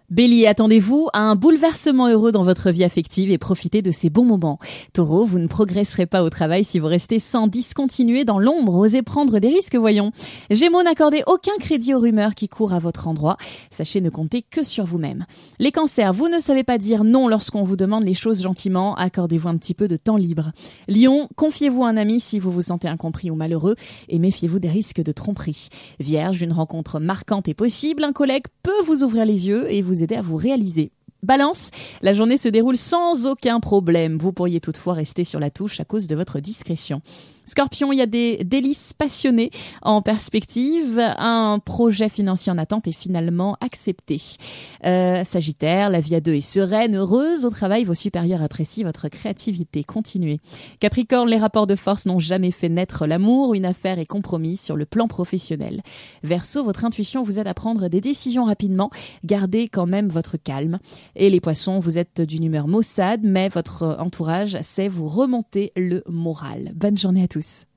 Bélier, attendez-vous à un bouleversement heureux dans votre vie affective et profitez de ces bons moments. Taureau, vous ne progresserez pas au travail si vous restez sans discontinuer dans l'ombre, osez prendre des risques, voyons. Gémeaux, n'accordez aucun crédit aux rumeurs qui courent à votre endroit. Sachez ne compter que sur vous-même. Les cancers, vous ne savez pas dire non lorsqu'on vous demande les choses gentiment, accordez-vous un petit peu de temps libre. Lion, confiez-vous à un ami si vous vous sentez incompris ou malheureux et méfiez-vous des risques de tromperie. Vierge, une rencontre marquante est possible, un collègue peut vous ouvrir les yeux et vous aider à vous réaliser. Balance, la journée se déroule sans aucun problème. Vous pourriez toutefois rester sur la touche à cause de votre discrétion. Scorpion, il y a des délices passionnés en perspective. Un projet financier en attente est finalement accepté. Sagittaire, la vie à deux est sereine, heureuse. Au travail, vos supérieurs apprécient votre créativité. Continuez. Capricorne, les rapports de force n'ont jamais fait naître l'amour. Une affaire est compromise sur le plan professionnel. Verseau, votre intuition vous aide à prendre des décisions rapidement. Gardez quand même votre calme. Et les poissons, vous êtes d'une humeur maussade, mais votre entourage sait vous remonter le moral. Bonne journée à tous.